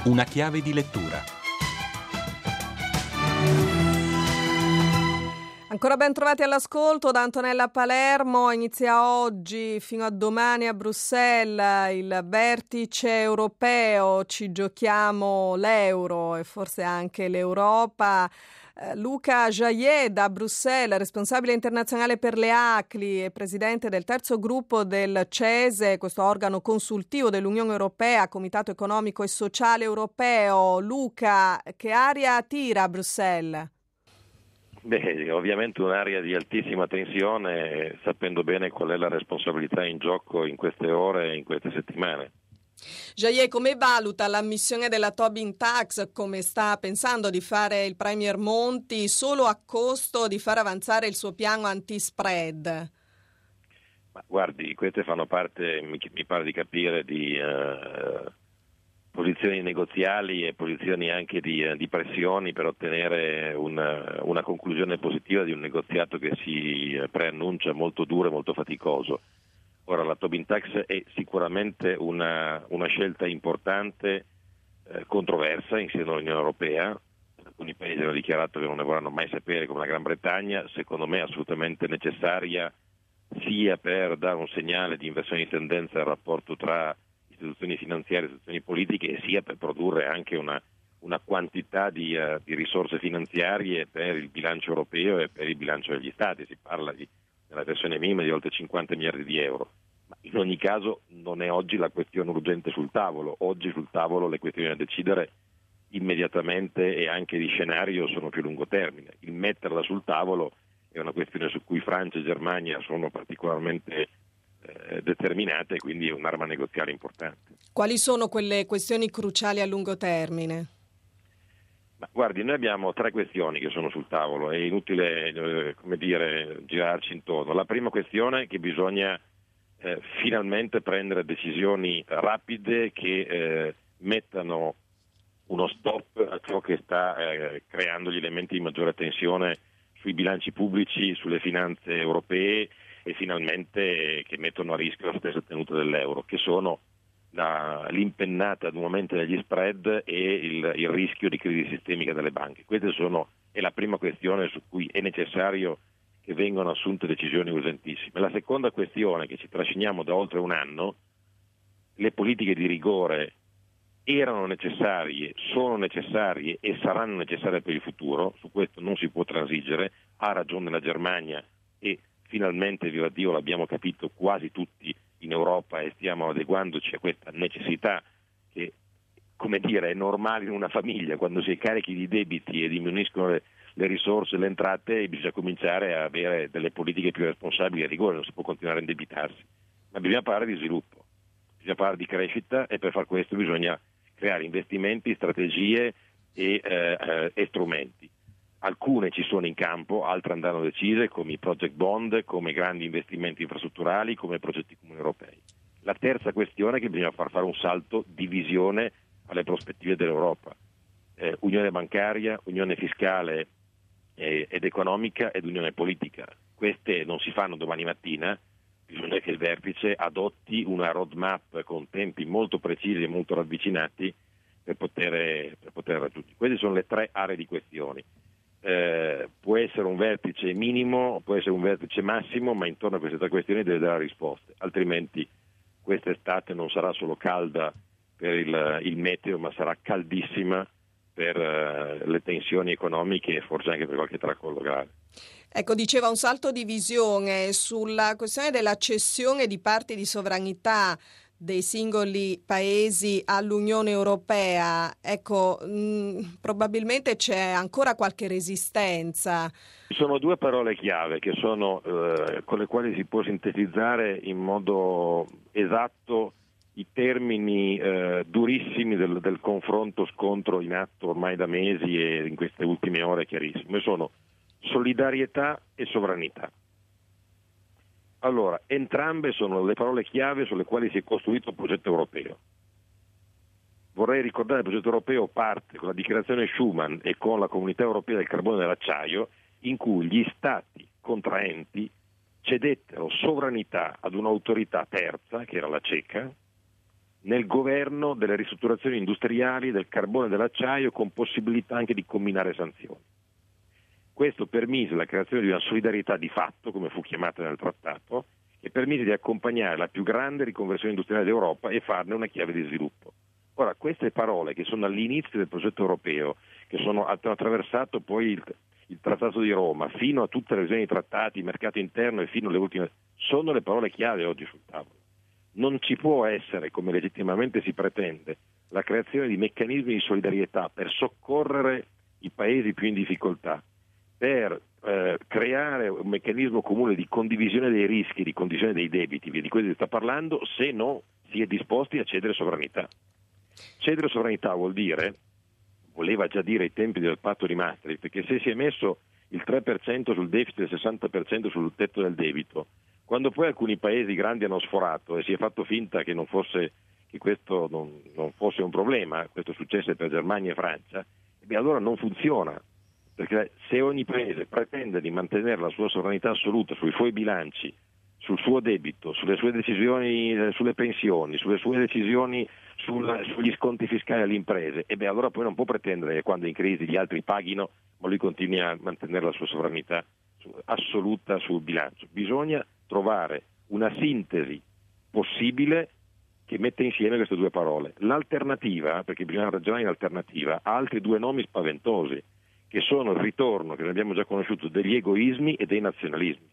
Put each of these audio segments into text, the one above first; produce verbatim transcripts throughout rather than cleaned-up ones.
Una chiave di lettura. Ancora ben trovati all'ascolto da Antonella Palermo. Inizia oggi fino a domani a Bruxelles il vertice europeo. Ci giochiamo l'euro e forse anche l'Europa. Eh, Luca Jaillet da Bruxelles, responsabile internazionale per le A C L I e presidente del terzo gruppo del CESE, questo organo consultivo dell'Unione Europea, Comitato Economico e Sociale Europeo. Luca, che aria tira a Bruxelles? Beh, ovviamente un'area di altissima tensione, sapendo bene qual è la responsabilità in gioco in queste ore e in queste settimane. Jaillet, come valuta l'ammissione della Tobin Tax? Come sta pensando di fare il Premier Monti solo a costo di far avanzare il suo piano anti-spread? Ma guardi, queste fanno parte, mi, mi pare di capire, di uh, posizioni negoziali e posizioni anche di, uh, di pressioni per ottenere una, una conclusione positiva di un negoziato che si preannuncia molto duro e molto faticoso. Ora, la Tobin Tax è sicuramente una, una scelta importante, eh, controversa in seno all'Unione Europea. Alcuni paesi hanno dichiarato che non ne vorranno mai sapere, come la Gran Bretagna. Secondo me è assolutamente necessaria, sia per dare un segnale di inversione di tendenza al rapporto tra istituzioni finanziarie e istituzioni politiche, sia per produrre anche una, una quantità di, uh, di risorse finanziarie per il bilancio europeo e per il bilancio degli Stati. Si parla di nella versione minima di oltre cinquanta miliardi di euro, ma in ogni caso non è oggi la questione urgente sul tavolo. Oggi sul tavolo le questioni da decidere immediatamente e anche di scenario sono più a lungo termine. Il metterla sul tavolo è una questione su cui Francia e Germania sono particolarmente eh, determinate, quindi è un'arma negoziale importante. Quali sono quelle questioni cruciali a lungo termine? Ma guardi, noi abbiamo tre questioni che sono sul tavolo, è inutile eh, come dire, girarci intorno. La prima questione è che bisogna eh, finalmente prendere decisioni rapide che eh, mettano uno stop a ciò che sta eh, creando gli elementi di maggiore tensione sui bilanci pubblici, sulle finanze europee e finalmente eh, che mettono a rischio la stessa tenuta dell'euro, che sono La, l'impennata nuovamente degli spread e il, il rischio di crisi sistemica delle banche. Queste sono, è la prima questione su cui è necessario che vengano assunte decisioni urgentissime. La seconda questione, che ci trasciniamo da oltre un anno, le politiche di rigore erano necessarie, sono necessarie e saranno necessarie per il futuro, su questo non si può transigere, ha ragione la Germania e finalmente, viva Dio, l'abbiamo capito quasi tutti in Europa e stiamo adeguandoci a questa necessità che, come dire, è normale in una famiglia. Quando si è carichi di debiti e diminuiscono le, le risorse, le entrate, bisogna cominciare a avere delle politiche più responsabili e rigore, non si può continuare a indebitarsi. Ma bisogna parlare di sviluppo, bisogna parlare di crescita e per far questo bisogna creare investimenti, strategie e, eh, e strumenti. Alcune ci sono in campo, altre andranno decise, come i project bond, come grandi investimenti infrastrutturali, come progetti comuni europei. La terza questione è che bisogna far fare un salto di visione alle prospettive dell'Europa. Eh, unione bancaria, unione fiscale eh, ed economica ed unione politica. Queste non si fanno domani mattina, bisogna che il vertice adotti una roadmap con tempi molto precisi e molto ravvicinati per poter, per poter raggiungere. Queste sono le tre aree di questioni. Eh, può essere un vertice minimo, può essere un vertice massimo, ma intorno a queste tre questioni deve dare risposte, altrimenti quest'estate non sarà solo calda per il, il meteo, ma sarà caldissima per uh, le tensioni economiche e forse anche per qualche tracollo grave. Ecco, diceva un salto di visione sulla questione della cessione di parti di sovranità dei singoli paesi all'Unione Europea. Ecco, mh, probabilmente c'è ancora qualche resistenza. Ci sono due parole chiave che sono eh, con le quali si può sintetizzare in modo esatto i termini eh, durissimi del, del confronto scontro in atto ormai da mesi e in queste ultime ore chiarissime. Sono solidarietà e sovranità. Allora, entrambe sono le parole chiave sulle quali si è costruito il progetto europeo. Vorrei ricordare che il progetto europeo parte con la dichiarazione Schuman e con la Comunità Europea del Carbone e dell'Acciaio, in cui gli Stati contraenti cedettero sovranità ad un'autorità terza, che era la ceca, nel governo delle ristrutturazioni industriali del carbone e dell'acciaio, con possibilità anche di comminare sanzioni. Questo permise la creazione di una solidarietà di fatto, come fu chiamata nel trattato, e permise di accompagnare la più grande riconversione industriale d'Europa e farne una chiave di sviluppo. Ora, queste parole, che sono all'inizio del progetto europeo, che sono, hanno attraversato poi il, il Trattato di Roma, fino a tutte le revisioni dei trattati, il mercato interno e fino alle ultime, sono le parole chiave oggi sul tavolo. Non ci può essere, come legittimamente si pretende, la creazione di meccanismi di solidarietà per soccorrere i paesi più in difficoltà, per eh, creare un meccanismo comune di condivisione dei rischi, di condivisione dei debiti, di cui si sta parlando, se non si è disposti a cedere sovranità. Cedere sovranità vuol dire, voleva già dire ai tempi del patto di Maastricht, che se si è messo il tre per cento sul deficit e il sessanta per cento sul tetto del debito, quando poi alcuni paesi grandi hanno sforato e si è fatto finta che non fosse, che questo non, non fosse un problema, questo successe per Germania e Francia, e beh, allora non funziona. Perché se ogni paese pretende di mantenere la sua sovranità assoluta sui suoi bilanci, sul suo debito, sulle sue decisioni sulle pensioni, sulle sue decisioni sul, sugli sconti fiscali alle imprese, e beh, allora poi non può pretendere che quando è in crisi gli altri paghino, ma lui continui a mantenere la sua sovranità assoluta sul bilancio. Bisogna trovare una sintesi possibile che mette insieme queste due parole. L'alternativa, perché bisogna ragionare in alternativa, ha altri due nomi spaventosi, che sono il ritorno, che ne abbiamo già conosciuto, degli egoismi e dei nazionalismi.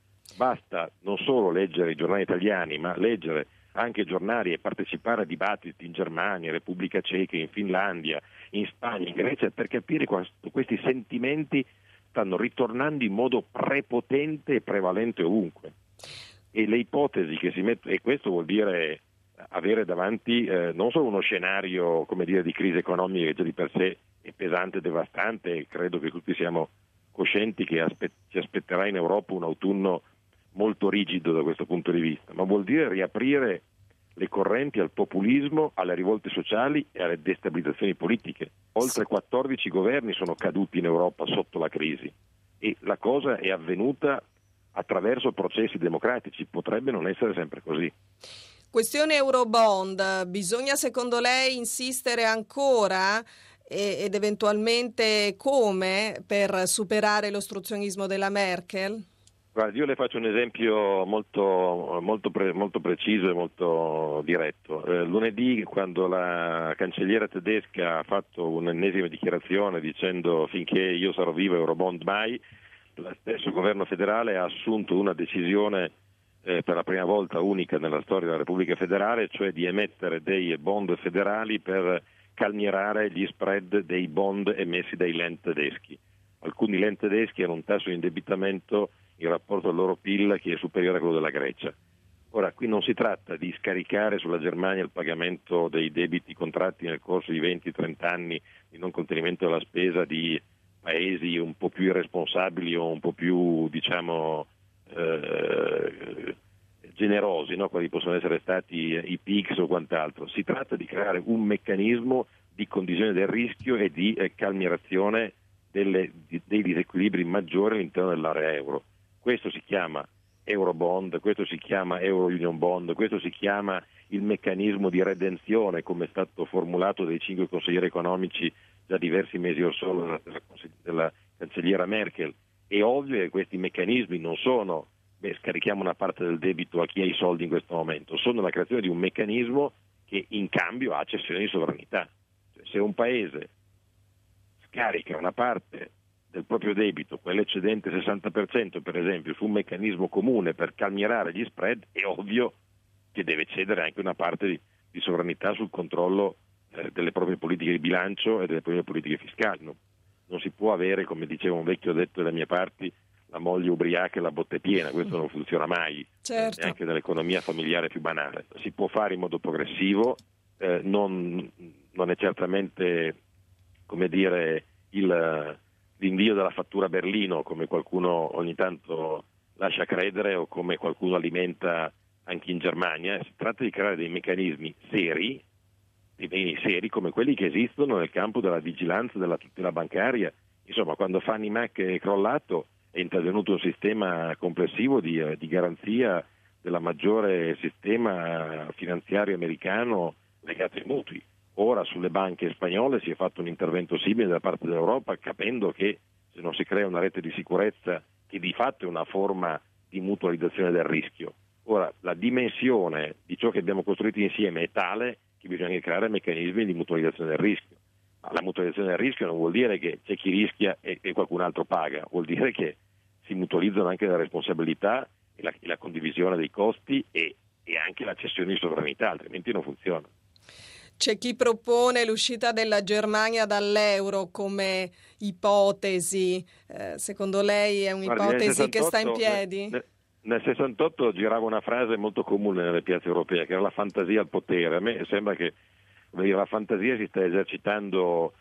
Basta non solo leggere i giornali italiani, ma leggere anche giornali e partecipare a dibattiti in Germania, in Repubblica Ceca, in Finlandia, in Spagna, in Grecia, per capire quanto questi sentimenti stanno ritornando in modo prepotente e prevalente ovunque. E le ipotesi che si mettono, e questo vuol dire avere davanti eh, non solo uno scenario, come dire, di crisi economica che già di per sé è pesante e devastante, e credo che tutti siamo coscienti che aspe- ci aspetterà in Europa un autunno molto rigido da questo punto di vista, ma vuol dire riaprire le correnti al populismo, alle rivolte sociali e alle destabilizzazioni politiche. Oltre quattordici governi sono caduti in Europa sotto la crisi, e la cosa è avvenuta attraverso processi democratici. Potrebbe non essere sempre così. Questione Eurobond, bisogna secondo lei insistere ancora ed eventualmente come per superare l'ostruzionismo della Merkel? Guardi, io le faccio un esempio molto, molto, pre, molto preciso e molto diretto. Eh, lunedì, quando la cancelliera tedesca ha fatto un'ennesima dichiarazione dicendo finché io sarò vivo Eurobond mai, lo stesso governo federale ha assunto una decisione eh, per la prima volta unica nella storia della Repubblica Federale, cioè di emettere dei bond federali per calmierare gli spread dei bond emessi dai Länd tedeschi. Alcuni Länd tedeschi hanno un tasso di indebitamento in rapporto al loro P I L che è superiore a quello della Grecia. Ora, qui non si tratta di scaricare sulla Germania il pagamento dei debiti contratti nel corso di venti trenta anni di non contenimento della spesa di paesi un po' più irresponsabili o un po' più, diciamo, eh, generosi, no? Quali possono essere stati i P I G S o quant'altro. Si tratta di creare un meccanismo di condivisione del rischio e di eh, calmierazione delle, di, dei disequilibri maggiori all'interno dell'area euro. Questo si chiama Eurobond, questo si chiama Euro Union Bond, questo si chiama il meccanismo di redenzione, come è stato formulato dai cinque consiglieri economici già diversi mesi or sono della, della cancelliera Merkel. È ovvio che questi meccanismi non sono beh, scarichiamo una parte del debito a chi ha i soldi in questo momento, sono la creazione di un meccanismo che in cambio ha cessione di sovranità. Cioè, se un paese scarica una parte del proprio debito, quell'eccedente sessanta per cento per esempio, su un meccanismo comune per calmierare gli spread, è ovvio che deve cedere anche una parte di, di sovranità sul controllo eh, delle proprie politiche di bilancio e delle proprie politiche fiscali. No? Non si può avere, come diceva un vecchio detto delle mie parti, la moglie ubriaca e la botte piena, questo non funziona mai, certo. eh, neanche nell'economia familiare più banale. Si può fare in modo progressivo, eh, non, non è certamente, come dire, il, l'invio della fattura a Berlino, come qualcuno ogni tanto lascia credere o come qualcuno alimenta anche in Germania. Si tratta di creare dei meccanismi seri, dei beni seri come quelli che esistono nel campo della vigilanza della tutela bancaria. Insomma, quando Fannie Mac è crollato, è intervenuto un sistema complessivo di, di garanzia del maggiore sistema finanziario americano legato ai mutui. Ora sulle banche spagnole si è fatto un intervento simile da parte dell'Europa, capendo che se non si crea una rete di sicurezza, che di fatto è una forma di mutualizzazione del rischio. Ora, la dimensione di ciò che abbiamo costruito insieme è tale che bisogna creare meccanismi di mutualizzazione del rischio. Ma la mutualizzazione del rischio non vuol dire che c'è chi rischia e, e qualcun altro paga, vuol dire che si mutualizzano anche le responsabilità e la, e la condivisione dei costi e, e anche la cessione di sovranità, altrimenti non funziona. C'è chi propone l'uscita della Germania dall'euro come ipotesi. Eh, secondo lei è un'ipotesi che sta in piedi? Nel, nel sessantotto girava una frase molto comune nelle piazze europee, che era la fantasia al potere. A me sembra che come dire, la fantasia si sta esercitando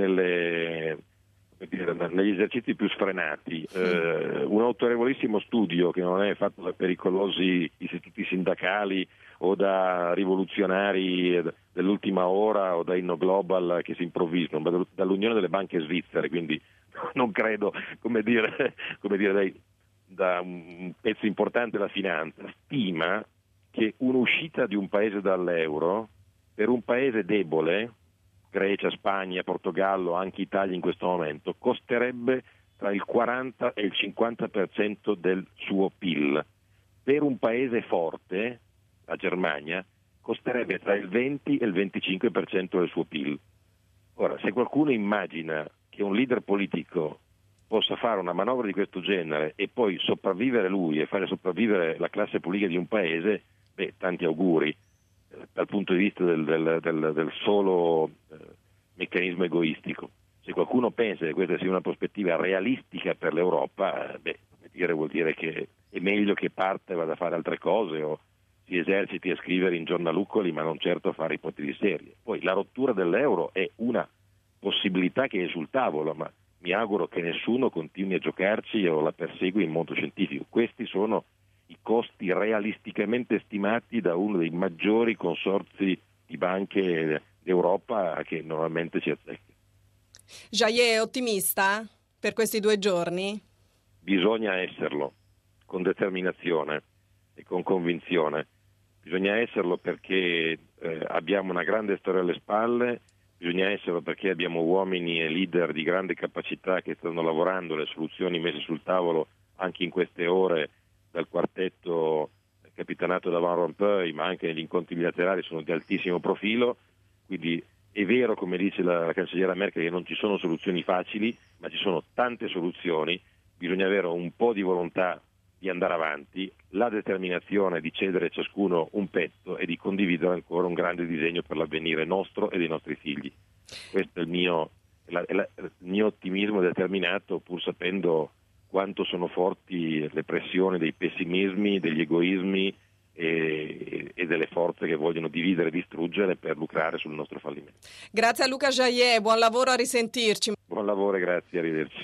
nelle, come dire, negli esercizi più sfrenati. Sì. Eh, un autorevolissimo studio che non è fatto da pericolosi istituti sindacali o da rivoluzionari dell'ultima ora o da InnoGlobal che si improvvisano, ma dall'Unione delle Banche Svizzere, quindi non credo, come dire, come dire dai, da un pezzo importante della finanza, stima che un'uscita di un paese dall'euro per un paese debole, Grecia, Spagna, Portogallo, anche Italia in questo momento, costerebbe tra il quaranta e il cinquanta per cento del suo P I L. Per un paese forte, la Germania, costerebbe tra il venti e il venticinque per cento del suo P I L. Ora, se qualcuno immagina che un leader politico possa fare una manovra di questo genere e poi sopravvivere lui e fare sopravvivere la classe politica di un paese, beh, tanti auguri, eh, dal punto di vista del, del, del, del solo eh, meccanismo egoistico. Se qualcuno pensa che questa sia una prospettiva realistica per l'Europa, eh, beh, dire, vuol dire che è meglio che parte e vada a fare altre cose o si eserciti a scrivere in giornaluccoli, ma non certo a fare ipotesi serie. Poi la rottura dell'euro è una possibilità che è sul tavolo, ma mi auguro che nessuno continui a giocarci o la persegui in modo scientifico. Questi sono i costi realisticamente stimati da uno dei maggiori consorzi di banche d'Europa che normalmente si azzecca. Jaye è ottimista per questi due giorni? Bisogna esserlo, con determinazione e con convinzione. Bisogna esserlo perché eh, abbiamo una grande storia alle spalle, bisogna esserlo perché abbiamo uomini e leader di grande capacità che stanno lavorando, le soluzioni messe sul tavolo anche in queste ore dal quartetto capitanato da Van Rompuy, ma anche negli incontri bilaterali sono di altissimo profilo, quindi è vero, come dice la, la cancelliera Merkel, che non ci sono soluzioni facili, ma ci sono tante soluzioni, bisogna avere un po' di volontà di andare avanti, la determinazione di cedere ciascuno un pezzo e di condividere ancora un grande disegno per l'avvenire nostro e dei nostri figli. Questo è il mio, la, la, il mio ottimismo determinato, pur sapendo quanto sono forti le pressioni dei pessimismi, degli egoismi e, e delle forze che vogliono dividere e distruggere per lucrare sul nostro fallimento. Grazie a Luca Jaye, buon lavoro, a risentirci. Buon lavoro e grazie, arrivederci.